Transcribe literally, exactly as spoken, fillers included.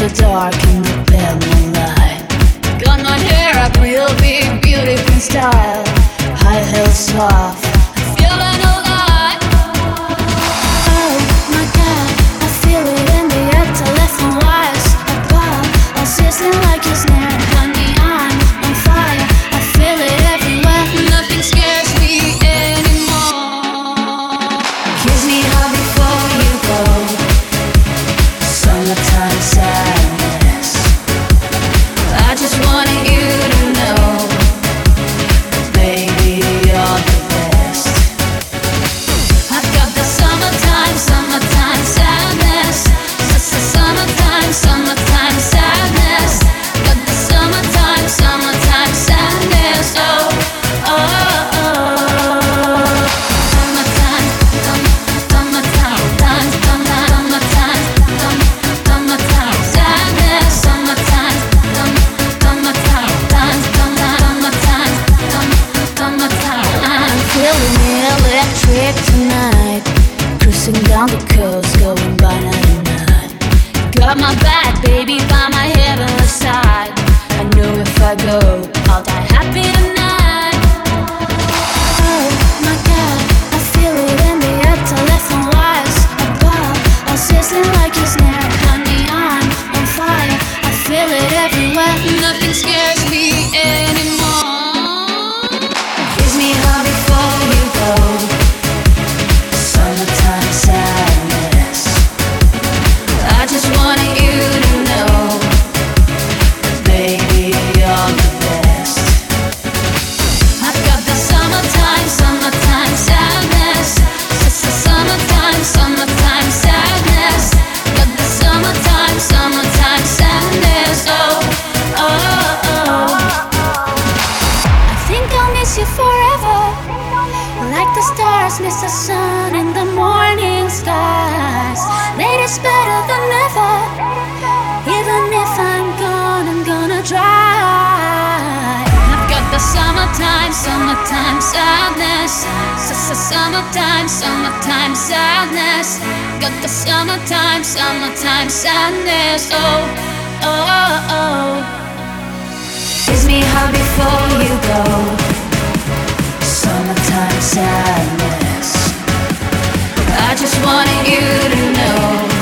so dark in the pale moonlight. Got my hair up real big, beautiful style. High heels soft, feeling alive. Oh my God, I feel it in the air to left and wires above, all sizzling like a snare. Honey, I'm on fire, I feel it everywhere. Nothing scares me anymore. Kiss me hard before you go. Summertime sadness. I just wanted you to know, baby, you're the best. I've got the summertime, summertime sadness. Summertime, summertime sadness. Got the summertime, summertime sadness. Oh, oh, oh. Summertime, summertime, summertime, summertime, summertime sadness. Summertime, summertime, summertime, summertime. I'm feeling electric tonight, cruising down the coast, going by ninety-nine. Got my bad baby by my heavenly side. I know if I go, I'll die happy tonight. Oh my God, I feel it in the air to left and wires above, all sizzling like a snare. Honey, I'm on fire, I feel it everywhere. Nothing scares me anymore. Kiss me hard before you go. Summertime sadness. I just wanted you to know, baby, you're the best. I've got the summertime, summertime sadness. Summertime, summertime sadness. Got the summertime, summertime sadness. Oh, oh, oh. I think I'll miss you forever, like the stars miss the sun in the morning skies. Later's better than never. Even if I'm gone, I'm gonna try. I've got the summertime, summertime sadness. Summertime, summertime sadness. Got the summertime, summertime sadness. Oh, oh, oh. Kiss me hard before you go. Summertime sadness. I just wanted you to know,